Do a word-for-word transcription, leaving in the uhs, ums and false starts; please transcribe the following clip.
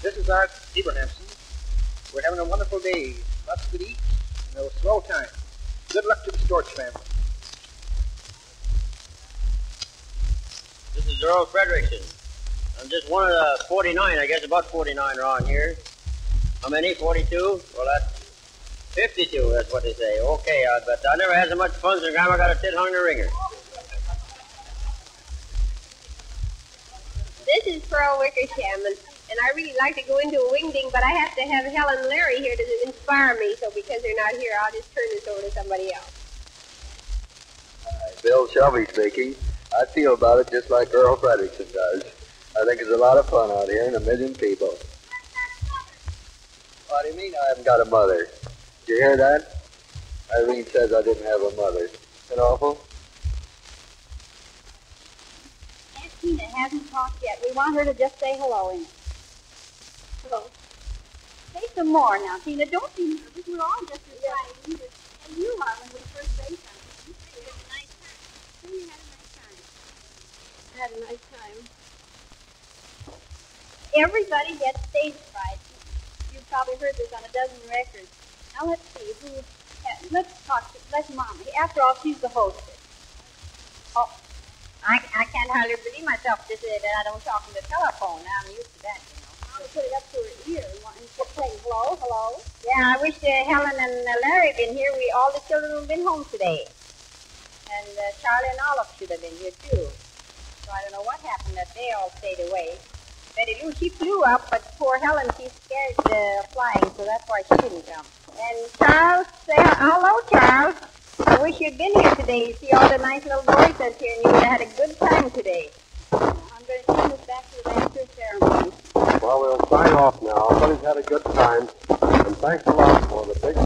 This is Art Abrahamson. We're having a wonderful day. Lots of good eats and a swell time. Good luck to the Storch family. This is Earl Frederickson. I'm just one of the forty-nine, I guess about forty-nine around here. How many? forty-two? Well, that's fifty-two, that's what they say. Okay, uh, but I never had so much fun since Grandma got a tit hung in the ringer. This is Pearl Wickersham, and, and I really like to go into a wingding, but I have to have Helen and Larry here to inspire me, so because they're not here, I'll just turn this over to somebody else. Hi, Bill Shelby speaking. I feel about it just like Earl Frederickson does. I think it's a lot of fun out here and a million people. What do you mean I haven't got a mother? Did you hear that? Irene says I didn't have a mother. Isn't that awful? Aunt Tina hasn't talked yet. We want her to just say hello. In. Hello. Say some more now, Tina. Don't be nervous. We're all just as excited as you are when we first say something. You say you had a nice time. Say you had a nice time. I had a nice time. Everybody gets stage fright. You've probably heard this on a dozen records. Now let's see who. Uh, let's talk to. Let's Mama. After all, she's the hostess. Oh, I, I can't hardly believe myself to say that I don't talk on the telephone. I'm used to that, you know. I'll put it up to her ear and, and play hello, hello. Yeah, I wish uh, Helen and uh, Larry had been here. We all the children would have been home today, and uh, Charlie and Olive should have been here too. So I don't know what happened that they all stayed away. Betty Lou, she flew up, but poor Helen, she's scared uh, flying, so that's why she didn't come. And Charles, say hello, Charles. I wish you'd been here today. You see all the nice little boys that's here, and you would have had a good time today. I'm going to turn this back to the master of ceremonies. Well, we'll sign off now. Everybody's had a good time, and thanks a lot for the big